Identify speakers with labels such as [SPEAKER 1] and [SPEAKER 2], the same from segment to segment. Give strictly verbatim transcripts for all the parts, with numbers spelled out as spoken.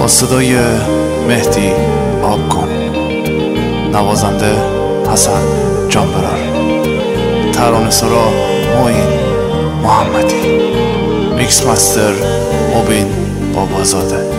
[SPEAKER 1] با صدای مهدی آب کن، نوازنده حسن جانبرار، ترانه سرا معین محمدی، میکس مستر مبین بابازاده.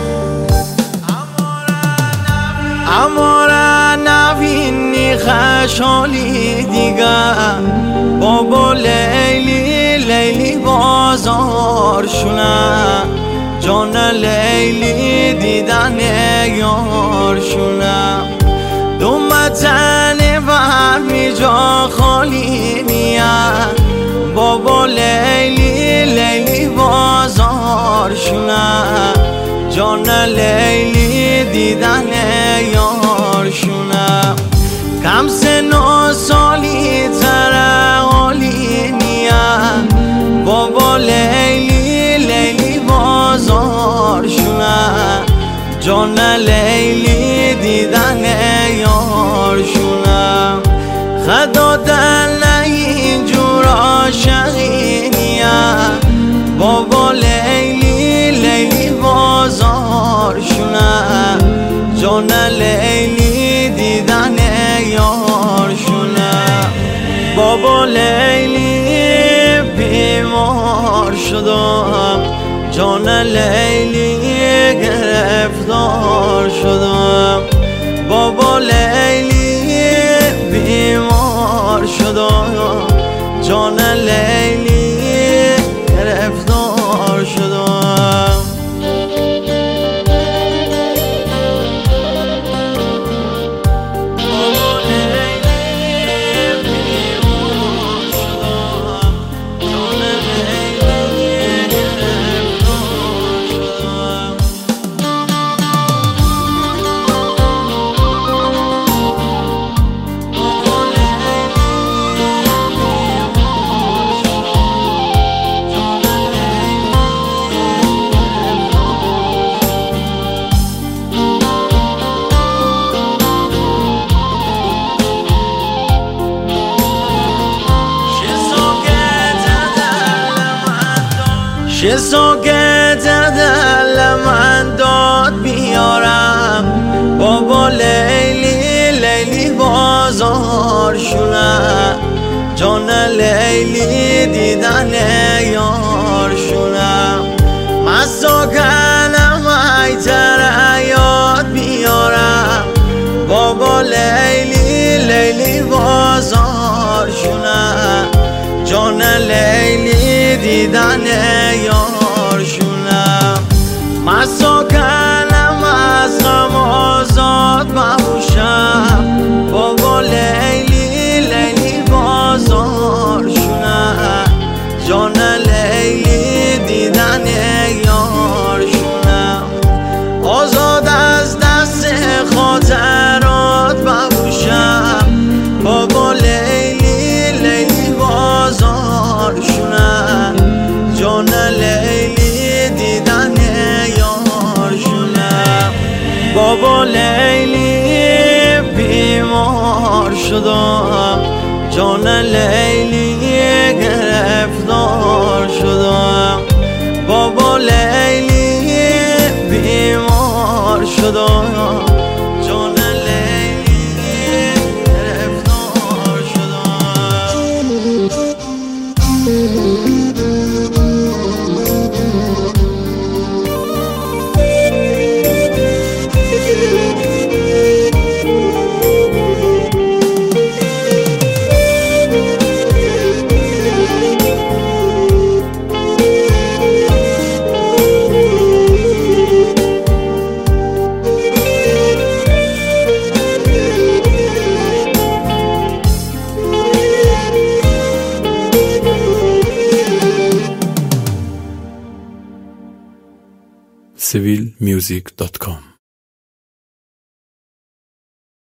[SPEAKER 2] اماره نبینی خشالی دیگر، بابا لیلی لیلی بازارشونه، جان لیلی دیدن یارشونه، دومتن برمی جا خالی نیه، بابا لیلی لیلی بازارشونه، جان لیلی دیدن یارشونه، کم سن و سالی تره حالی نیه، بابا لیلی لیلی بازارشونه، جان لیلی دیدن یارشونه، خدا دل اینجور عاشقی نیه، بابا لیلی لیلی بازارشونه، جان لیلی دیدن یارشونه، بابا لیلی بیمار شدم، جان لیلی گرفتار شدم، بابا لیلی بیمار شدم، جان لیلی گرفتار شدم. چه ساکت دل من داد بیارم، بابا لیلی لیلی بازارشونه، جان لیلی دیدن یارشونه، من ساکنم ایتر یاد بیارم، بابا لیلی لیلی بازارشونه، جان لیلی دیدن یارشونه، من ساکنم از غم آزاد مبوشم، بابا لیلی لیلی بازارشونه، جان لیلی دیدن یارشونه، آزاد از دست خاطرات مبوشم، بابا لیلی لیلی بازارشونه، جان لیلی دیدن یارشونه، بابا لیلی بیمار شدم، جان لیلی گرفتار شدم، بابا لیلی بیمار شدم، جان لیلی گرفتار شدم.
[SPEAKER 1] سیویل میوزیک دات کام